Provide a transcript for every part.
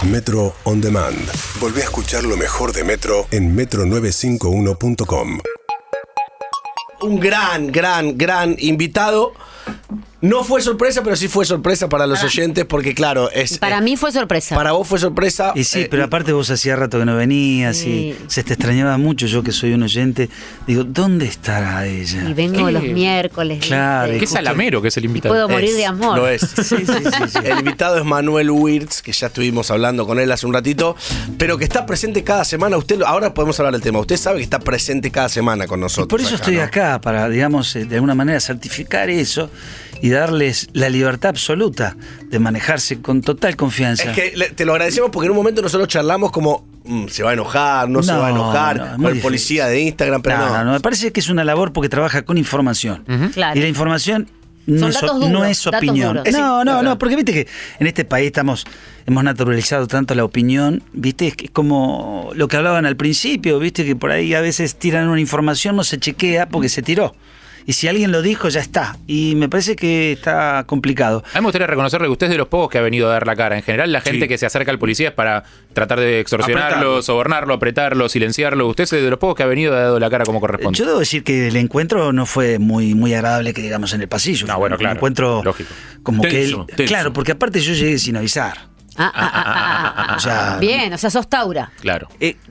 Metro On Demand. Volví a escuchar lo mejor de Metro en metro951.com. Un gran invitado. No fue sorpresa, pero sí fue sorpresa para los oyentes, porque claro, para mí fue sorpresa. Para vos fue sorpresa. Y sí, pero aparte vos hacía rato que no venías y se te extrañaba mucho. Yo que soy un oyente, digo, ¿dónde estará ella? Y vengo los miércoles. Claro. Qué salamero que es el invitado. Puedo morir de amor. Lo es. Sí. El invitado es Manuel Wirtz, que ya estuvimos hablando con él hace un ratito, pero que está presente cada semana. Ahora podemos hablar del tema. Usted sabe que está presente cada semana con nosotros. Y por eso estoy acá, para, digamos, de alguna manera certificar eso y darles la libertad absoluta de manejarse con total confianza. Es que te lo agradecemos porque en un momento nosotros charlamos como se va a enojar, no se va a enojar, con el policía de Instagram, pero no. Me parece que es una labor porque trabaja con información. Claro. Y la información no es opinión. No, porque viste que en este país hemos naturalizado tanto la opinión, viste, es como lo que hablaban al principio, viste, que por ahí a veces tiran una información, no se chequea porque se tiró. Y si alguien lo dijo, ya está. Y me parece que está complicado. A mí me gustaría reconocerle que usted es de los pocos que ha venido a dar la cara. En general, la gente que se acerca al policía es para tratar de extorsionarlo, sobornarlo, apretarlo, silenciarlo. Usted es de los pocos que ha venido y ha dado la cara como corresponde. Yo debo decir que el encuentro no fue muy agradable, que digamos, en el pasillo. No, bueno, claro. Un encuentro lógico. Como tenso. Claro, porque aparte yo llegué sin avisar. O sea, bien, o sea, sos Taura. Claro.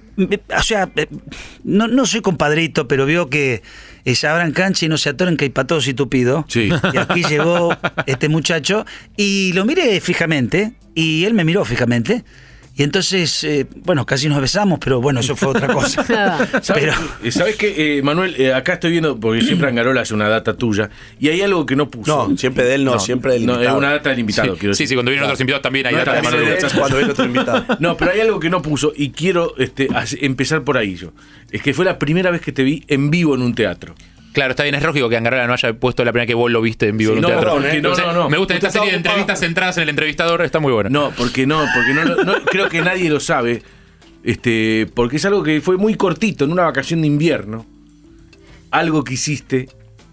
No soy compadrito, pero veo que abran cancha y no se atoren, que hay patos y tupido. Sí. Y aquí llegó este muchacho y lo miré fijamente y él me miró fijamente. Y entonces, casi nos besamos, pero bueno, eso fue otra cosa. ¿Sabes qué, Manuel? Acá estoy viendo, porque siempre Angarola hace una data tuya, y hay algo que no puso. No, siempre de él siempre del invitado. No, es una data del invitado, quiero decir. Sí, cuando vienen otros invitados también hay data de Manuel. Cuando viene otro invitado. No, pero hay algo que no puso, y quiero empezar por ahí yo. Es que fue la primera vez que te vi en vivo en un teatro. Claro, está bien, es lógico que Angarola no haya puesto la primera que vos lo viste en vivo en un teatro. No. Me gusta esta serie de entrevistas centradas en el entrevistador, está muy buena. No, porque no creo que nadie lo sabe, porque es algo que fue muy cortito, en una vacación de invierno. Algo que hiciste,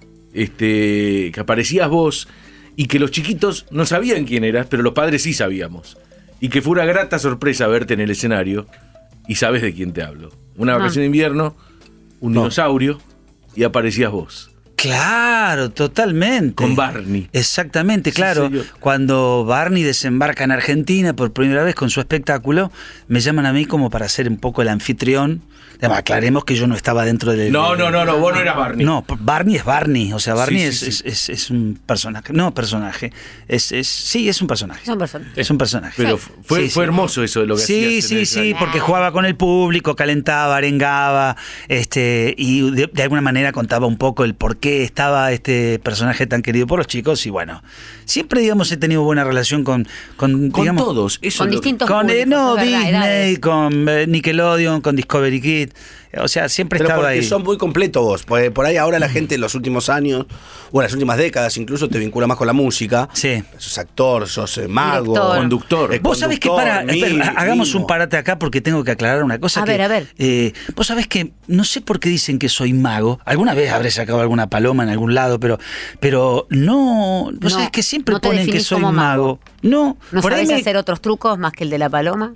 que aparecías vos, y que los chiquitos no sabían quién eras, pero los padres sí sabíamos. Y que fue una grata sorpresa verte en el escenario, y sabes de quién te hablo. Una vacación de invierno, un dinosaurio, y aparecías vos. Claro, totalmente. Con Barney. Exactamente, claro. Sí, cuando Barney desembarca en Argentina por primera vez con su espectáculo, me llaman a mí como para ser un poco el anfitrión. Además, aclaremos que yo no estaba dentro del... No, vos no eras Barney. No, Barney es Barney. O sea, Barney es un personaje. No, personaje. Sí, es un personaje. Es un personaje. Pero fue hermoso eso de lo que hacías. Sí, porque jugaba con el público, calentaba, arengaba, y de alguna manera contaba un poco el por qué estaba este personaje tan querido por los chicos. Y bueno, siempre, digamos, he tenido buena relación con digamos, todos. Eso con distintos públicos, Disney, edades. con Nickelodeon, con Discovery Kids. O sea, siempre pero estaba porque ahí. Son muy completos vos. Porque por ahí ahora la gente en los últimos años, o en las últimas décadas incluso, te vincula más con la música. Sí. Sos actor, sos mago, conductor. Vos sabés que hagamos un parate acá porque tengo que aclarar una cosa. A ver. Vos sabés que no sé por qué dicen que soy mago. Alguna vez habré sacado alguna paloma en algún lado, pero no. Vos sabés que siempre no te ponen que soy mago. ¿No sabés hacer otros trucos más que el de la paloma?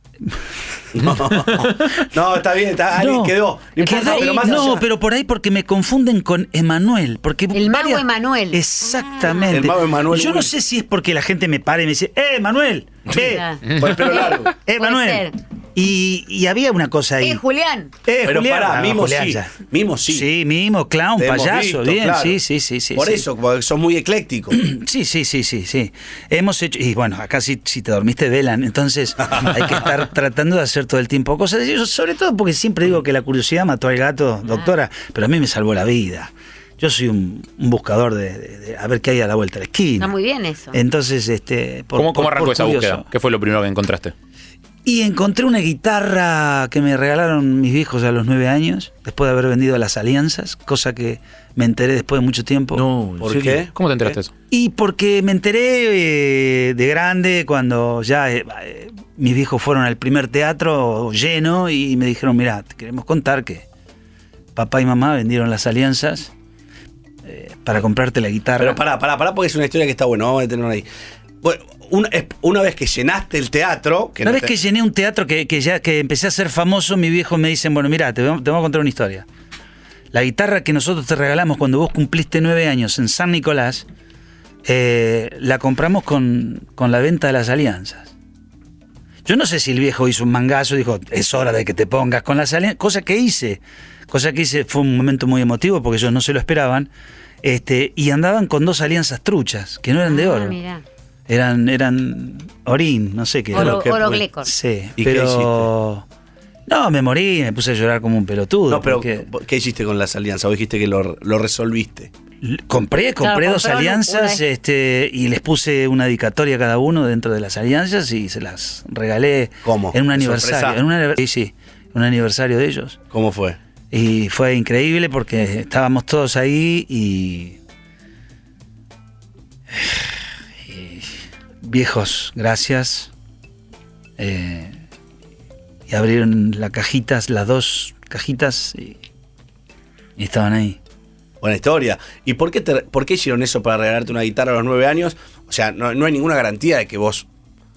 No, está bien, alguien quedó. Pero por ahí porque me confunden con Emanuel. El mago Emanuel. Exactamente. El mago Emanuel. Yo no sé si es porque la gente me para y me dice, Manuel, Con el pelo largo. Manuel. Y había una cosa ahí. Julián. Pero Julián. pará, Mimo Julián sí. ya. Mimo sí. Sí, Mimo, clown, Te hemos payaso, visto, bien, claro. sí. Por eso, porque sos muy ecléctico. Sí. Hemos hecho, y bueno, acá si te dormiste velan, entonces hay que estar tratando de hacer todo el tiempo cosas. Yo, sobre todo porque siempre digo que la curiosidad mató al gato, doctora, pero a mí me salvó la vida. Yo soy un buscador de a ver qué hay a la vuelta de la esquina. Está muy bien eso. Entonces, ¿Cómo arrancó esa búsqueda? ¿Qué fue lo primero que encontraste? Y encontré una guitarra que me regalaron mis viejos a los 9 años, después de haber vendido las Alianzas, cosa que me enteré después de mucho tiempo. No, ¿Por qué? ¿Cómo te enteraste de eso? Y porque me enteré de grande cuando ya mis viejos fueron al primer teatro lleno y me dijeron, mirá, te queremos contar que papá y mamá vendieron las Alianzas para comprarte la guitarra. Pero pará, porque es una historia que está buena, vamos a detenerla ahí. Bueno, una vez que llenaste el teatro... Una vez que llené un teatro, que empecé a ser famoso, mi viejo me dicen, bueno, mirá, te vamos a contar una historia. La guitarra que nosotros te regalamos cuando vos cumpliste 9 años en San Nicolás, la compramos con la venta de las alianzas. Yo no sé si el viejo hizo un mangazo y dijo, es hora de que te pongas con las alianzas. Cosa que hice fue un momento muy emotivo porque ellos no se lo esperaban. Y andaban con 2 alianzas truchas, que no eran de oro. Mirá. Eran orín, no sé qué. Oroglecos. Sí, ¿Y pero... qué hiciste? No, me morí, me puse a llorar como un pelotudo. No, pero porque... ¿qué hiciste con las alianzas? Vos dijiste que lo resolviste. Compré 2 alianzas y les puse una dedicatoria a cada uno dentro de las alianzas y se las regalé. ¿Cómo? En un aniversario. Sí, un aniversario de ellos. ¿Cómo fue? Y fue increíble porque estábamos todos ahí y viejos, gracias. Y abrieron las 2 cajitas y estaban ahí. Buena historia. ¿Y por qué hicieron eso para regalarte una guitarra a los 9 años? O sea, no hay ninguna garantía de que vos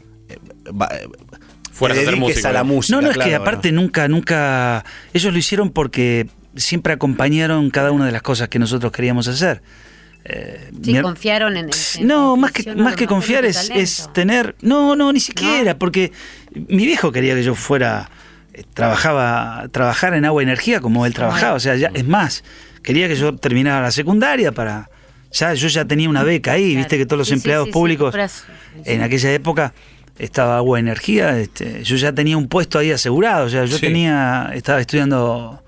fueras a hacer música. A la música. No, es que aparte nunca... Ellos lo hicieron porque siempre acompañaron cada una de las cosas que nosotros queríamos hacer. Confiaron en no, más que confiar es tener... No, ni siquiera, porque mi viejo quería que yo fuera... trabajar en Agua y Energía como él trabajaba. O sea, es más, quería que yo terminara la secundaria para... yo ya tenía una beca ahí, viste que todos los empleados públicos en aquella época estaba Agua y Energía, yo ya tenía un puesto ahí asegurado, o sea, yo estaba estudiando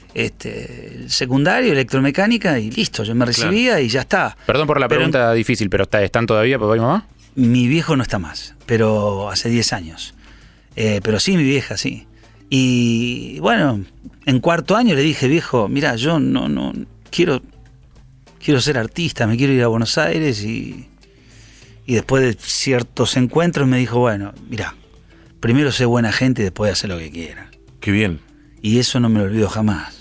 secundario, electromecánica y listo, yo me recibía y ya está. Perdón por la pregunta difícil, pero ¿están todavía papá y mamá? Mi viejo no está más, pero hace 10 años. Pero sí, mi vieja, sí. Y bueno, en 4º año le dije, viejo, mira, yo no quiero ser artista, me quiero ir a Buenos Aires y después de ciertos encuentros me dijo, bueno, mira, primero sé buena gente y después hacer lo que quiera. Qué bien. Y eso no me lo olvido jamás.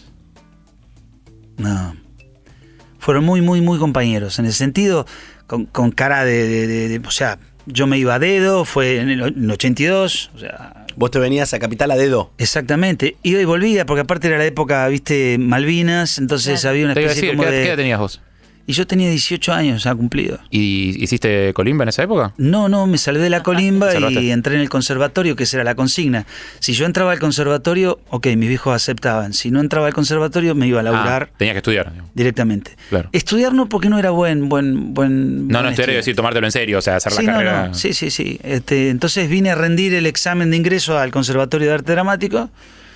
No. Fueron muy, muy, muy compañeros, en el sentido, con cara de o sea, yo me iba a dedo, fue en el 82, o sea... Vos te venías a Capital a dedo. Exactamente, iba y volvía, porque aparte era la época, viste, Malvinas, entonces había una especie como ¿Qué edad tenías vos? Y yo tenía 18 años ya cumplido. ¿Y hiciste colimba en esa época? No, me salvé de la colimba y entré en el conservatorio, que esa era la consigna. Si yo entraba al conservatorio, ok, mis viejos aceptaban. Si no entraba al conservatorio, me iba a laburar. Tenías que estudiar. Directamente. Claro. Estudiar no, porque no era buen No, estudiar es decir, tomártelo en serio, o sea, hacer la carrera. No. Sí. Entonces vine a rendir el examen de ingreso al Conservatorio de Arte Dramático.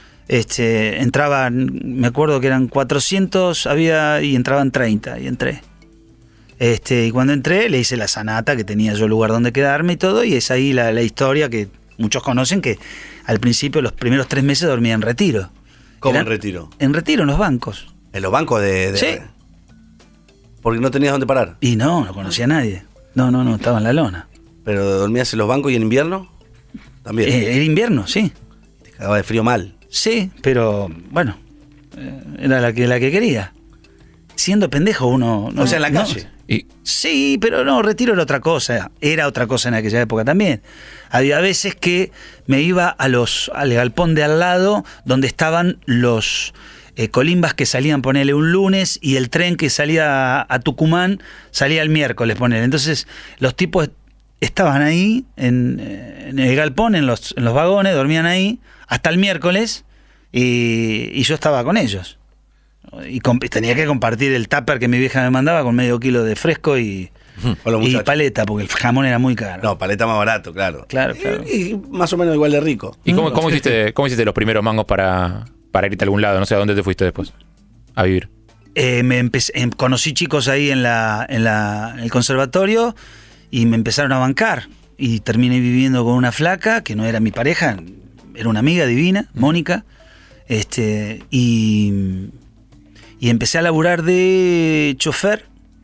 Entraban, me acuerdo que eran 400, y entraban 30, y entré. Y cuando entré le hice la sanata, que tenía yo lugar donde quedarme y todo, y es ahí la historia que muchos conocen, que al principio, los primeros 3 meses dormía en retiro. ¿Cómo en retiro? En retiro, en los bancos. ¿En los bancos de...? Sí. Porque no tenías dónde parar. Y no conocía a nadie. No, estaba en la lona. ¿Pero dormías en los bancos y en invierno? También. Era invierno, sí. Te cagaba de frío mal. Sí, pero bueno, era la que quería. Siendo pendejo uno... O sea, en la calle. Sí, pero no, retiro era otra cosa. Era otra cosa en aquella época también. Había veces que me iba al galpón de al lado, donde estaban los colimbas que salían, ponele, un lunes, y el tren que salía a Tucumán salía el miércoles, ponele. Entonces los tipos estaban ahí en el galpón, en los vagones, dormían ahí hasta el miércoles, y yo estaba con ellos. Y tenía que compartir el tupper que mi vieja me mandaba con medio kilo de fresco y paleta, porque el jamón era muy caro. No, paleta más barato, claro. Claro. Y más o menos igual de rico. ¿Y cómo hiciste los primeros mangos para irte a algún lado? No sé, ¿a dónde te fuiste después a vivir? Conocí chicos ahí en el conservatorio y me empezaron a bancar. Y terminé viviendo con una flaca que no era mi pareja, era una amiga divina, Mónica. Y empecé a laburar de chofer.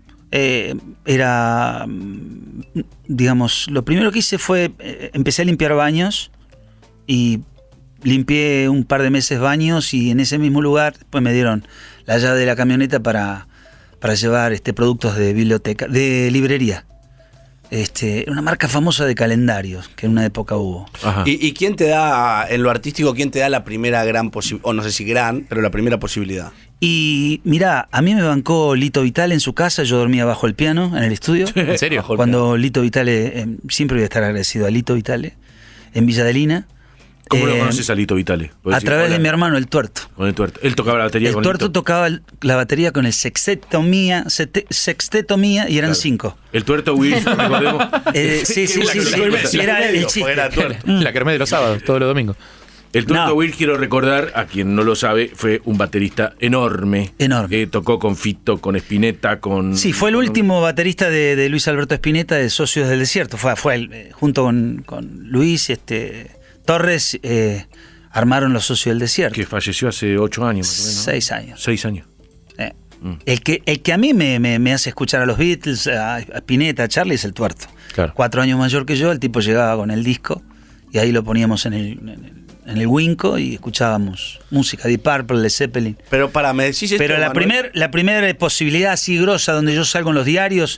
Digamos, lo primero que hice fue, empecé a limpiar baños y limpié un par de meses baños, y en ese mismo lugar después me dieron la llave de la camioneta para llevar productos de biblioteca, de librería. una marca famosa de calendarios que en una época hubo. ¿Y quién te da, en lo artístico, quién te da la primera gran posibilidad, o no sé si gran, pero la primera posibilidad? Y mirá, a mí me bancó Lito Vitale en su casa, yo dormía bajo el piano en el estudio. ¿En serio? Cuando Lito Vitale, siempre voy a estar agradecido a Lito Vitale, en Villa Adelina. ¿Cómo lo conoces a Lito Vitale? A través de mi hermano, el Tuerto. Con el Tuerto. Él tocaba la batería con el Tuerto. Tocaba la batería con el sexteto mía y eran 5. El Tuerto Will, recordemos. Sí. Era el chiste. La kermés de los sábados, todos los domingos. El Tuerto Will, quiero recordar, a quien no lo sabe, fue un baterista enorme. Que tocó con Fito, con Spinetta, con... Sí, fue el último baterista de Luis Alberto Spinetta, de Socios del Desierto. Fue él, junto con Luis Torres, armaron los Socios del Desierto. Que falleció hace 8 años, más o menos. 6 años. 6 años. El que a mí me hace escuchar a los Beatles, a Spinetta, a Charlie, es el Tuerto. Claro. 4 años mayor que yo, el tipo llegaba con el disco y ahí lo poníamos en el Winco y escuchábamos música de Purple, de Zeppelin. Pero me decís esto, pero la primera posibilidad así grosa donde yo salgo en los diarios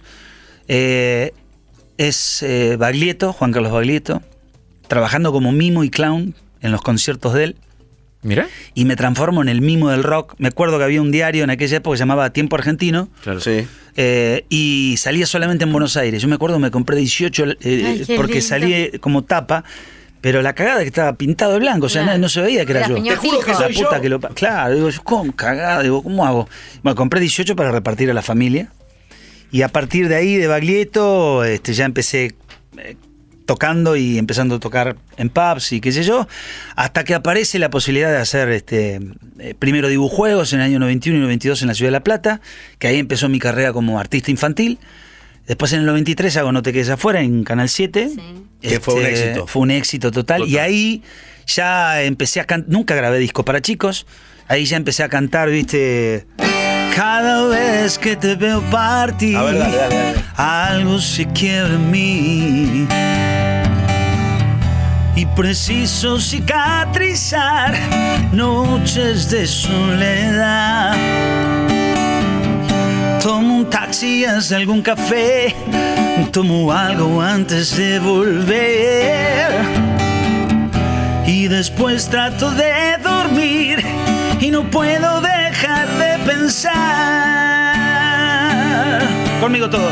es Baglietto, Juan Carlos Baglietto, trabajando como mimo y clown en los conciertos de él. Mira. Y me transformo en el mimo del rock. Me acuerdo que había un diario en aquella época que se llamaba Tiempo Argentino. Claro. Sí. Y salía solamente en Buenos Aires. Yo me acuerdo, me compré 18 porque salí como tapa. Pero la cagada que estaba pintado de blanco, o sea, no se veía que era yo. Te juro que soy yo. Claro, digo, ¿cómo cagada? Digo, ¿cómo hago? Bueno, compré 18 para repartir a la familia. Y a partir de ahí, de Baglietto, ya empecé tocando y empezando a tocar en pubs y qué sé yo, hasta que aparece la posibilidad de hacer primero Dibujuegos en el año 91 y 92 en la Ciudad de La Plata, que ahí empezó mi carrera como artista infantil. Después en el 93 hago No te quedes afuera en Canal 7. Sí. Que fue un éxito. Fue un éxito total. Y ahí ya empecé a cantar. Nunca grabé disco para chicos. Ahí ya empecé a cantar, ¿viste? Cada vez que te veo partir, a ver, dale. Algo se quiebra en mí. Y preciso cicatrizar noches de soledad. Tomo un taxi hacia algún café, tomo algo antes de volver. Y después trato de dormir y no puedo dejar de pensar. Conmigo todos.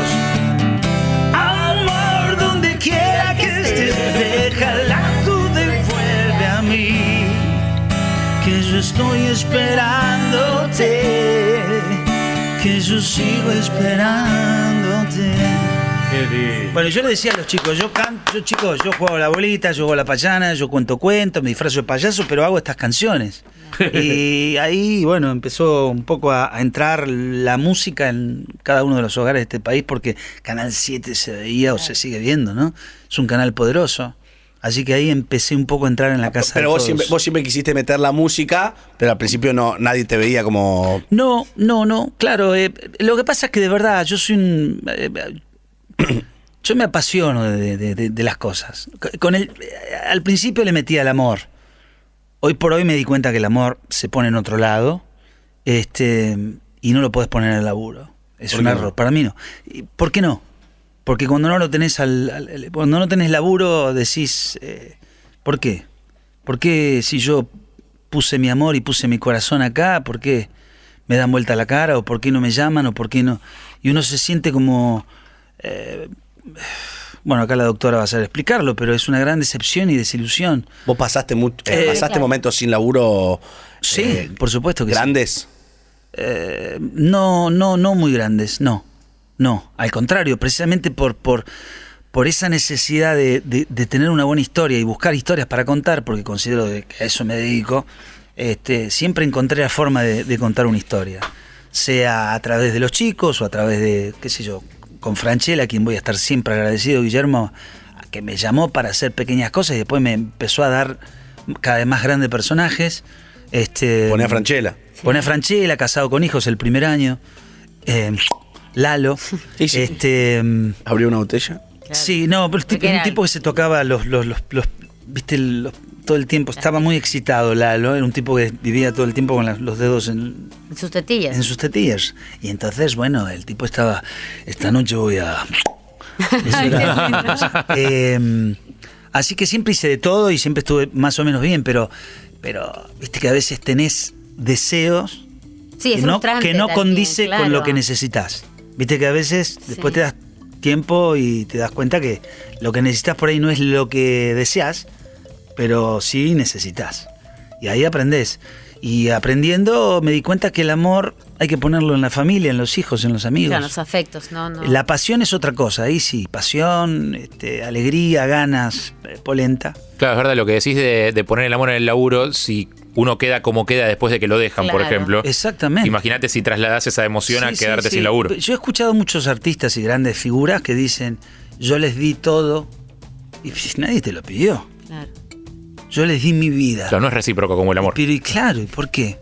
Amor, donde quiera que estés, deja la duda y vuelve a mí, que yo estoy esperándote, que yo sigo esperándote. Bueno, yo le decía a los chicos, yo juego a la bolita, yo juego a la payana, yo cuento cuentos, me disfrazo de payaso, pero hago estas canciones. Y ahí, bueno, empezó un poco a entrar la música en cada uno de los hogares de este país, porque Canal 7 se veía o se sigue viendo, ¿no? Es un canal poderoso. Así que ahí empecé un poco a entrar en la casa pero de todos. Vos siempre quisiste meter la música, pero al principio nadie te veía como... No, claro. Lo que pasa es que de verdad yo soy yo me apasiono de las cosas. Al principio le metía el amor. Hoy por hoy me di cuenta que el amor se pone en otro lado, y no lo podés poner en el laburo. Es un error. Para mí no. ¿Por qué no? Porque cuando no lo tenés cuando no tenés laburo decís, ¿por qué? ¿Por qué si yo puse mi amor y puse mi corazón acá, por qué me dan vuelta la cara? ¿O por qué no me llaman? ¿O por qué no? Y uno se siente como... bueno, acá la doctora va a saber explicarlo, pero es una gran decepción y desilusión. ¿Vos pasaste momentos sin laburo? Sí, por supuesto que ¿grandes? Sí. No muy grandes, no, al contrario, precisamente por esa necesidad de tener una buena historia y buscar historias para contar, porque considero que a eso me dedico, siempre encontré la forma de contar una historia, sea a través de los chicos o a través de, qué sé yo, con Franchella, a quien voy a estar siempre agradecido, Guillermo, que me llamó para hacer pequeñas cosas y después me empezó a dar cada vez más grandes personajes. Poné a Franchella. Poné a Franchella, Casado con Hijos el primer año. Lalo. Sí. ¿Abrió una botella? Claro. Sí, no, pero un tipo que se tocaba viste, todo el tiempo. Estaba muy excitado Lalo. Era un tipo que vivía todo el tiempo con los dedos en sus tetillas. En sus tetillas. Y entonces, bueno, el tipo estaba, esta noche voy a Así que siempre hice de todo y siempre estuve más o menos bien, pero viste que a veces tenés deseos que no condice con lo que necesitas. Viste que a veces después te das tiempo y te das cuenta que lo que necesitas por ahí no es lo que deseas, pero sí necesitas. Y ahí aprendés. Y aprendiendo me di cuenta que el amor hay que ponerlo en la familia, en los hijos, en los amigos. Claro, los afectos, no. La pasión es otra cosa, ahí sí, pasión, alegría, ganas, polenta. Claro, es verdad lo que decís de poner el amor en el laburo, si uno queda como queda después de que lo dejan, por ejemplo. Exactamente. Imagínate si trasladás esa emoción a quedarte sin laburo. Yo he escuchado muchos artistas y grandes figuras que dicen, yo les di todo y nadie te lo pidió. Claro. Yo les di mi vida. Claro, no es recíproco como el amor. Pero y claro, ¿y por qué?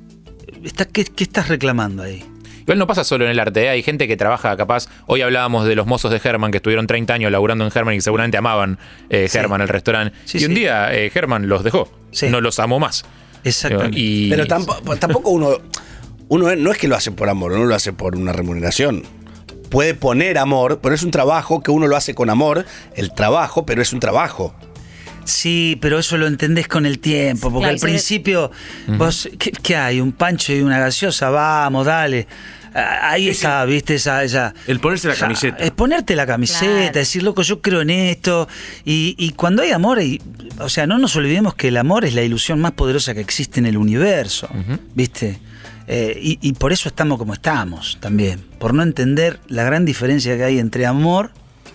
¿Qué estás reclamando ahí? Igual no pasa solo en el arte, ¿eh? Hay gente que trabaja capaz. Hoy hablábamos de los mozos de Herman que estuvieron 30 años laburando en Herman y que seguramente amaban Herman, el restaurante. Y un día Herman los dejó. Sí. No los amó más. Exactamente. Pero tampoco uno no es que lo hace por amor, uno lo hace por una remuneración. Puede poner amor, pero es un trabajo que uno lo hace con amor, el trabajo, pero es un trabajo. Sí, pero eso lo entendés con el tiempo, porque al principio vos, ¿qué hay? Un pancho y una gaseosa, vamos, dale. Ahí está, ¿viste? El ponerse la camiseta. Es ponerte la camiseta, decir, loco, yo creo en esto. Y cuando hay amor, o sea, no nos olvidemos que el amor es la ilusión más poderosa que existe en el universo, ¿viste? Y por eso estamos como estamos también, por no entender la gran diferencia que hay entre amor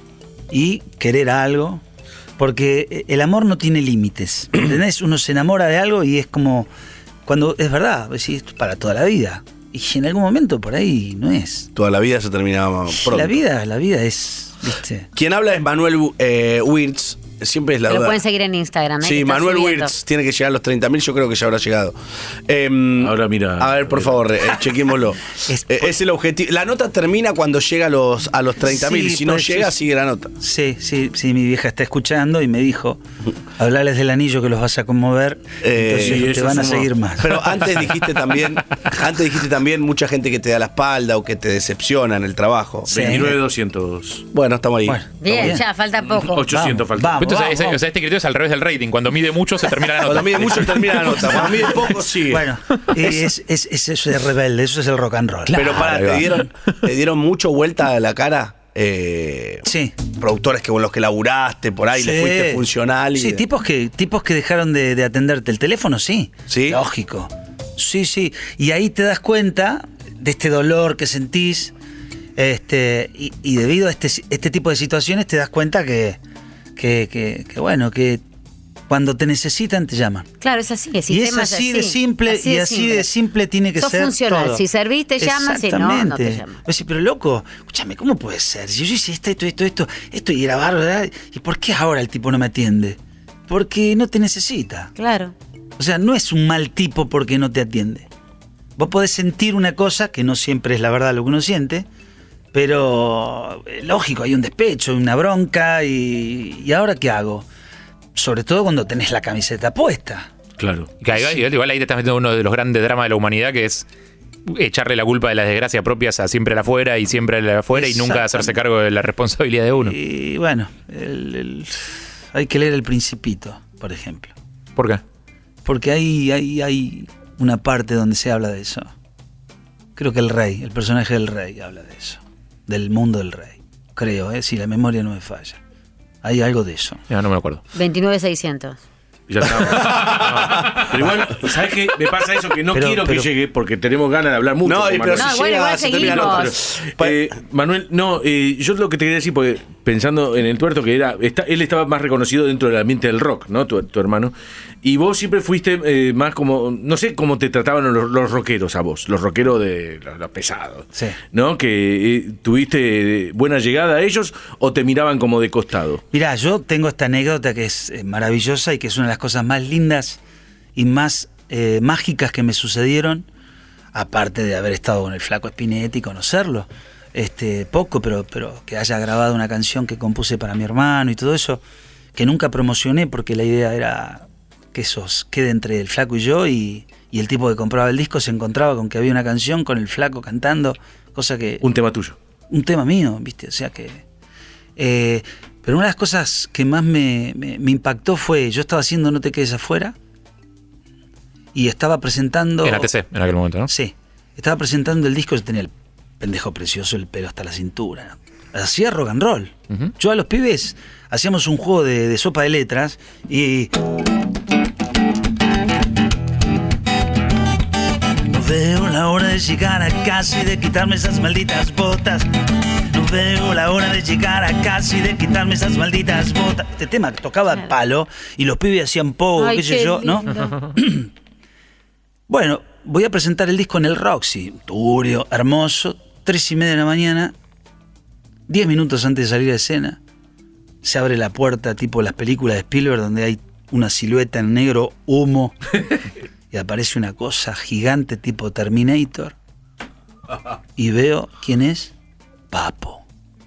y querer algo. Porque el amor no tiene límites, ¿entendés? Uno se enamora de algo y es como, cuando es verdad, es para toda la vida. Y en algún momento por ahí no es. Toda la vida se terminaba pronto. La vida es, ¿viste? Quien habla es Manuel Wirtz. Siempre es la duda. Lo pueden seguir en Instagram. Sí, Manuel Wirtz tiene que llegar a los 30.000. Yo creo que ya habrá llegado. Ahora mira. A ver, por favor, chequémoslo. Es el objetivo. La nota termina cuando llega a los 30.000. Y si no llega, sigue la nota. Sí, mi vieja está escuchando y me dijo, hablales del anillo que los vas a conmover. Entonces te van a seguir más. Pero antes dijiste también mucha gente que te da la espalda o que te decepciona en el trabajo. Sí. 29.200. Bueno, estamos ahí. Bueno, bien, ya falta poco. 800 falta. Entonces, este criterio es al revés del rating. Cuando mide mucho, se termina la nota. Cuando mide mucho, termina la nota. Cuando mide poco, sigue. Bueno, eso es rebelde, eso es el rock and roll. Pero ¿te dieron mucho vuelta a la cara? Sí. Productores con los que laburaste, por ahí, le fuiste funcional. Sí, tipos que dejaron de atenderte el teléfono, sí. Sí. Lógico. Sí. Y ahí te das cuenta de este dolor que sentís. Y debido a este tipo de situaciones te das cuenta que cuando te necesitan te llaman. Claro, es así. Y es así de simple, y así de simple tiene que ser funcional. todo. Si servís te llaman, si no te llaman. Pues sí, pero loco, escúchame, ¿cómo puede ser? Si yo hice esto y era bárbaro, ¿y por qué ahora el tipo no me atiende? Porque no te necesita. Claro. O sea, no es un mal tipo porque no te atiende. Vos podés sentir una cosa que no siempre es la verdad lo que uno siente, pero lógico, hay un despecho, una bronca y ¿ahora qué hago? Sobre todo cuando tenés la camiseta puesta. Claro. Igual ahí te estás metiendo uno de los grandes dramas de la humanidad, que es echarle la culpa de las desgracias propias a siempre al afuera y siempre al afuera y nunca hacerse cargo de la responsabilidad de uno. Y bueno, hay que leer El Principito, por ejemplo. ¿Por qué? Porque hay una parte donde se habla de eso. Creo que el personaje del rey habla de eso. Del mundo del rey. Creo, si la memoria no me falla. Hay algo de eso. Ya no me acuerdo. 29.600. Ya está. Pero igual, ¿sabes qué? Me pasa eso que no quiero que llegue porque tenemos ganas de hablar mucho. No, pero si llega, igual seguimos. Manuel, yo lo que te quería decir, porque pensando en el tuerto, que él estaba más reconocido dentro del ambiente del rock, ¿no? Tu hermano. Y vos siempre fuiste más como, no sé cómo te trataban los rockeros a vos, los rockeros de los pesados. Sí. ¿No? Que tuviste buena llegada a ellos o te miraban como de costado. Mirá, yo tengo esta anécdota que es maravillosa y que es una de las cosas más lindas y más mágicas que me sucedieron, aparte de haber estado con el Flaco Spinetti y conocerlo poco, pero que haya grabado una canción que compuse para mi hermano y todo eso, que nunca promocioné porque la idea era que eso quede entre el Flaco y yo, y el tipo que compraba el disco se encontraba con que había una canción con el Flaco cantando, cosa que... Un tema tuyo. Un tema mío, ¿viste? O sea que... Pero una de las cosas que más me impactó fue, yo estaba haciendo No te quedes afuera y estaba presentando... En ATC, en aquel momento, ¿no? Sí. Estaba presentando el disco, yo tenía el pendejo precioso, el pelo hasta la cintura. Hacía rock and roll. Uh-huh. Yo a los pibes hacíamos un juego de sopa de letras y... No veo la hora de llegar a casa y de quitarme esas malditas botas. No veo la hora de llegar a casa y de quitarme esas malditas botas. Este tema tocaba el palo y los pibes hacían poco, qué sé yo, ¿no? Bueno, voy a presentar el disco en el Roxy. Turio, hermoso, 3:30 de la mañana, 10 minutos antes de salir a escena. Se abre la puerta tipo las películas de Spielberg donde hay una silueta en negro, humo, y aparece una cosa gigante tipo Terminator. Y veo quién es. Papo.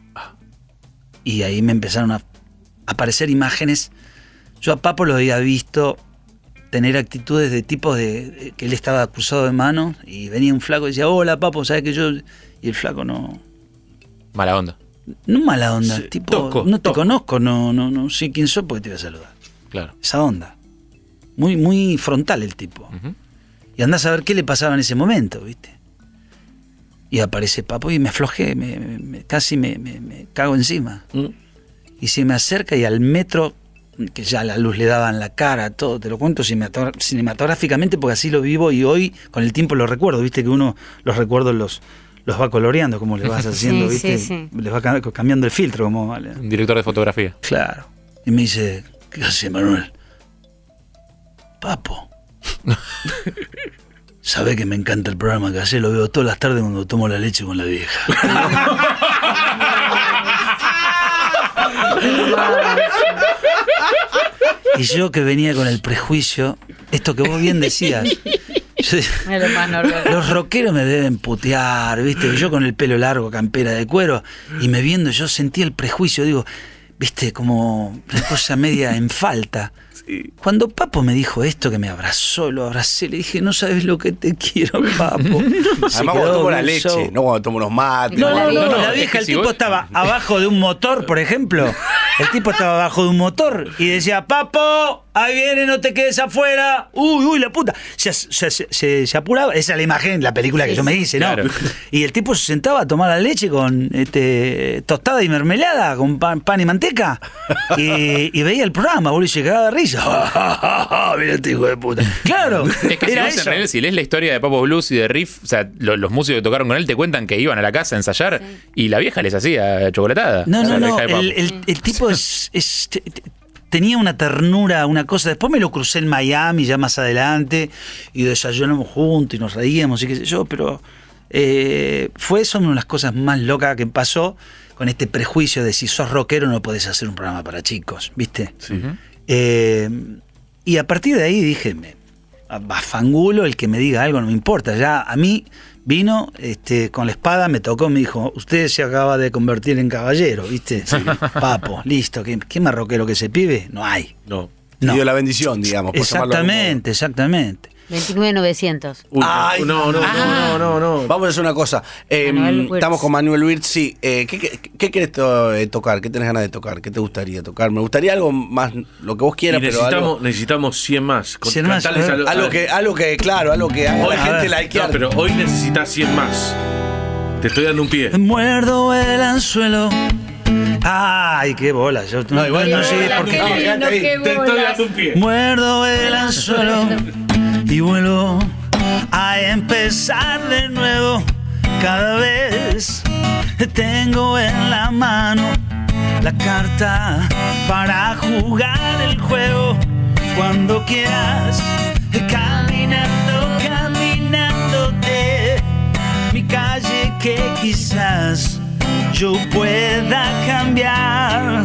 Y ahí me empezaron a aparecer imágenes. Yo a Papo lo había visto tener actitudes de tipos de que él estaba acusado de mano y venía un flaco y decía, hola Papo, ¿sabes que yo? Y el flaco no... Mala onda. No mala onda, sí, tipo, no te conozco, no sé quién soy porque te voy a saludar. Claro. Esa onda. Muy, muy frontal el tipo. Uh-huh. Y andás a ver qué le pasaba en ese momento, ¿viste? Y aparece Papo y me aflojé, casi me cago encima. Y se me acerca y al metro, que ya la luz le daba en la cara, todo, te lo cuento cinematográficamente porque así lo vivo y hoy con el tiempo lo recuerdo, ¿viste? Que uno los recuerdos los va coloreando, como le vas haciendo, sí, ¿viste? Sí. Les va cambiando el filtro, como vale. Un director de fotografía. Claro. Y me dice, ¿qué haces, Manuel? Papo. Sabe que me encanta el programa que hace, lo veo todas las tardes cuando tomo la leche con la vieja. Y yo que venía con el prejuicio, esto que vos bien decías. Los rockeros me deben putear, ¿viste? Yo con el pelo largo, campera de cuero, y me viendo, yo sentí el prejuicio, digo, ¿viste? Como una cosa media en falta. Sí. Cuando Papo me dijo esto, que me abrazó, lo abracé, le dije, no sabes lo que te quiero, Papo. Además cuando tomo la leche, no cuando tomo los mates. No, la vieja, el tipo estaba abajo de un motor, por ejemplo. El tipo estaba abajo de un motor y decía, Papo, ahí viene, no te quedes afuera. Uy, la puta. Se apuraba. Esa es la imagen, la película que yo me hice, ¿no? Claro. Y el tipo se sentaba a tomar la leche con tostada y mermelada, con pan y manteca. Y veía el programa, boludo, y se cagaba de risa. Mira este hijo de puta. Claro. Es que era eso. En realidad, si lees la historia de Papo Blues y de Riff, o sea, los músicos que tocaron con él te cuentan que iban a la casa a ensayar y la vieja les hacía chocolatada. No. El tipo tenía una ternura, una cosa. Después me lo crucé en Miami ya más adelante y desayunamos juntos y nos reíamos y qué sé yo, pero fue eso una de las cosas más locas que pasó con este prejuicio de si sos rockero no podés hacer un programa para chicos, ¿viste? Sí. Y a partir de ahí dije, bafangulo el que me diga algo, no me importa. Ya a mí vino con la espada, me tocó, me dijo, usted se acaba de convertir en caballero, ¿viste? Sí. Papo, listo. ¿Qué más rockero que ese pibe? No hay. No. Dio la bendición, digamos. Exactamente. 29.900. Ay, no. Vamos a hacer una cosa. Estamos con Manuel Wirtz. Sí. ¿Qué querés tocar? ¿Qué tenés ganas de tocar? ¿Qué te gustaría tocar? Me gustaría algo más, lo que vos quieras, pero necesitamos 100 más. 100 más. Algo que haga la gente likear. No, pero hoy necesitas 100 más. Te estoy dando un pie. Muerdo el anzuelo. Ay, qué bola. Yo no sé por qué. Te estoy dando un pie. Muerdo el anzuelo y vuelvo a empezar de nuevo. Cada vez tengo en la mano la carta para jugar el juego. Cuando quieras, caminando de mi calle que quizás yo pueda cambiar.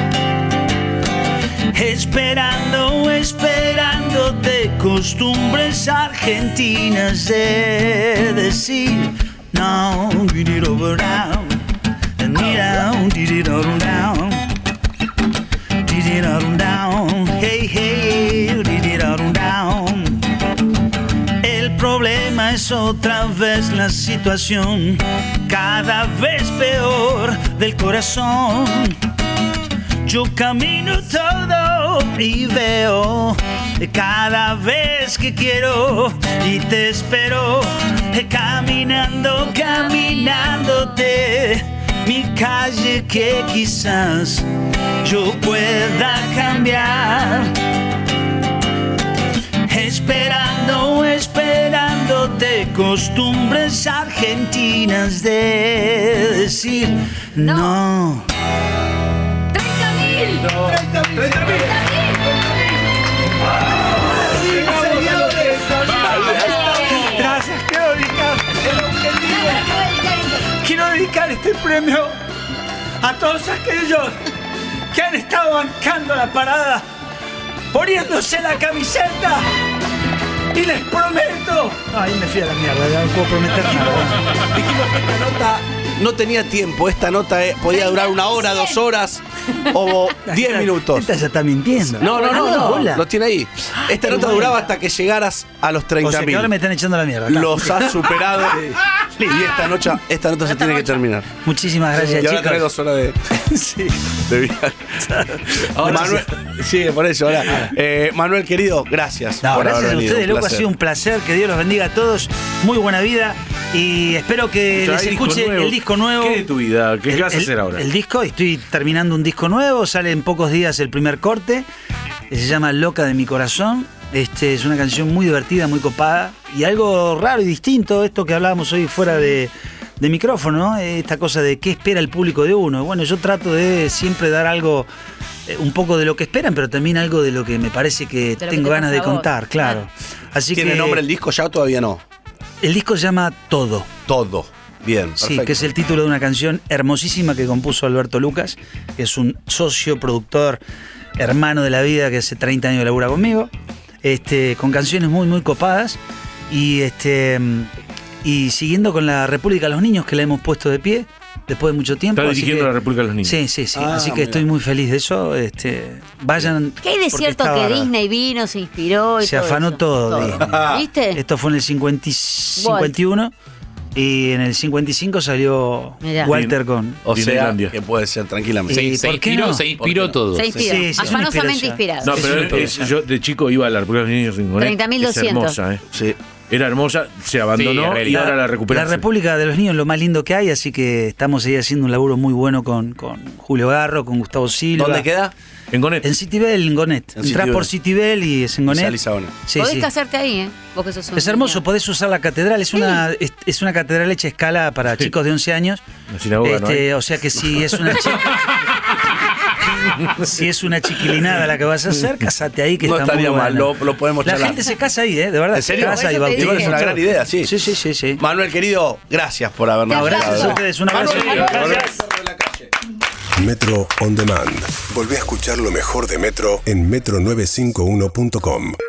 Esperándote, costumbres argentinas de decir no, get it over now, and get it over down, get it over down, hey, get it over down. El problema es otra vez la situación, cada vez peor del corazón. Yo camino todo y veo cada vez que quiero y te espero, caminando, caminándote, mi calle que quizás yo pueda cambiar. Esperando, esperándote, costumbres argentinas de decir no. 30.000. 30.000. Gracias, quiero dedicar este premio a todos aquellos que han estado bancando la parada, poniéndose la camiseta, y les prometo. Ay, me fui a la mierda, ya no puedo prometer nada. Dijimos que esta nota no tenía tiempo, esta nota podía durar 1 hora, 2 horas o 10 minutos. Esta ya está mintiendo. No, lo tiene ahí. Esta nota duraba hasta que llegaras a los 30.000. O sea que ahora me están echando la mierda. Los has superado. Y esta nota se tiene que terminar. Muchísimas gracias, y ahora chicos. tenés 2 horas de viaje. Ahora, Manuel, sí, por eso. Ahora, Manuel, querido, gracias. Gracias a ustedes, loco. Ha sido un placer. Que Dios los bendiga a todos. Muy buena vida. Y espero que les escuche el disco nuevo. ¿Qué de tu vida? ¿Qué vas a hacer ahora? El disco, estoy terminando un disco nuevo. Sale en pocos días el primer corte. Se llama Loca de mi corazón. Es una canción muy divertida, muy copada. Y algo raro y distinto. Esto que hablábamos hoy fuera de micrófono, ¿no? Esta cosa de qué espera el público de uno. Bueno, yo trato de siempre dar algo, un poco de lo que esperan, pero también algo de lo que me parece que tengo ganas de contar, claro. Así ¿Tiene nombre el disco ya o todavía no? El disco se llama Todo. Todo. Bien, perfecto. Sí, que es el título de una canción hermosísima que compuso Alberto Lucas, que es un socio, productor, hermano de la vida que hace 30 años labura conmigo, con canciones muy, muy copadas. Y siguiendo con la República de los Niños, que la hemos puesto de pie después de mucho tiempo. Está dirigiendo la República de los Niños. Sí. Así que estoy muy feliz de eso. Vayan. ¿Qué hay de cierto que Disney vino, se inspiró y se afanó todo Disney. ¿Viste? Esto fue en el 51 y en el 55 salió Walter con. O sea, que puede ser tranquilamente. Se inspiró todo. Se inspiró. Sí, afanosamente inspirado. No, pero yo de chico iba a la República de los Niños. 30.200. Es hermosa, Sí. Era hermosa, se abandonó y ahora la recuperaron. La República de los Niños es lo más lindo que hay, así que estamos ahí haciendo un laburo muy bueno con Julio Garro, con Gustavo Silva. ¿Dónde queda? En Gonet. En Citibel, en Gonet. Entrás por Citibel y es en Gonet. Sí, podés casarte ahí, ¿eh? Vos que sos un es hermoso, podés usar la catedral. Es una catedral hecha a escala para chicos de 11 años. La sinagoga, ¿no? O sea que si es una chica. Si es una chiquilinada la que vas a hacer, casate ahí, que no está estaría muy mal, bueno. lo podemos charlar. La gente se casa ahí, de verdad. ¿En serio? Se casa y bautiza. Es una gran idea, sí. Sí. Manuel, querido, gracias por habernos gracias a ustedes. Un abrazo. Gracias. Metro On Demand. Volvé a escuchar lo mejor de Metro en metro951.com.